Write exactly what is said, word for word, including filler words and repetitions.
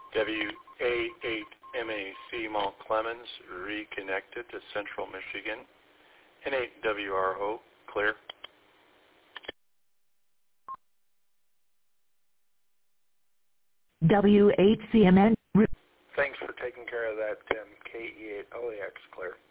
W A eight M A C Mount Clemens, reconnected to Central Michigan. N eight W R O, clear. W eight C M N. Thanks for taking care of that, Tim. K E eight L A X, clear.